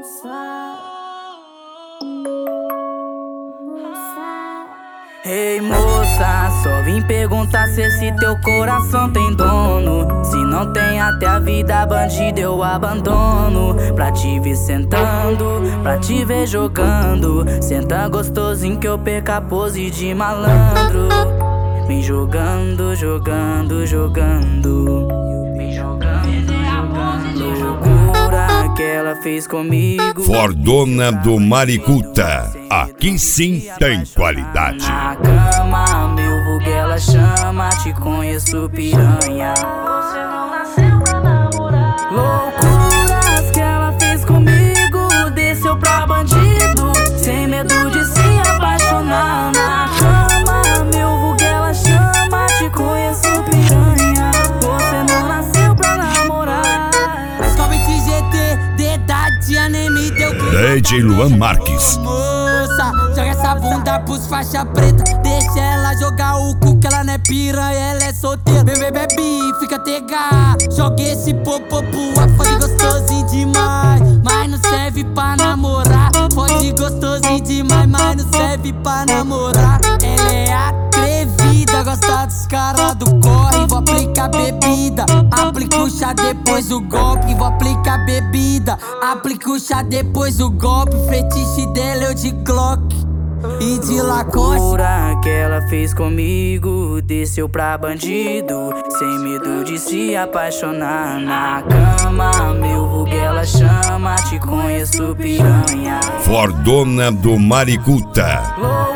Ei moça, só vim perguntar se esse teu coração tem dono. Se não tem, até a vida bandida eu abandono. Pra te ver sentando, pra te ver jogando. Senta gostosinho que eu perca a pose de malandro. Vem jogando, jogando, jogando. Vem jogando, jogando. Loucura que ela fez comigo. Fordona do Maricuta, aqui sim tem qualidade. Na cama, meu vulgo ela chama, te conheço piranha. Você não nasceu pra namorar. Loucuras que ela fez comigo, desceu pra bandido, sem medo de se apaixonar. Na cama, meu vulgo ela chama, te conheço piranha. Você não nasceu pra namorar. Sobe de GT, de idade, a nem me deu que DJ Luan Marques. moça, joga essa bunda pros faixa preta. Deixa ela jogar o cu que ela não é piranha, ela é solteira. Bebê, bebe, fica tega. Joga esse popô pro fode gostosinho demais, mas não serve pra namorar. Fode gostosinho demais, mas não serve pra namorar. Ela é atrevida, gosta dos caras do corre. Vou aplicar bebida, aplica o chá depois o golpe. Vou aplicar bebida, aplica o chá depois o golpe. Fetiche dela eu de Glock e de Lacoste. Loucura que ela fez comigo, desceu pra bandido, sem medo de se apaixonar. Na cama, meu vulgo ela chama, te conheço piranha. Fordona do Maricuta.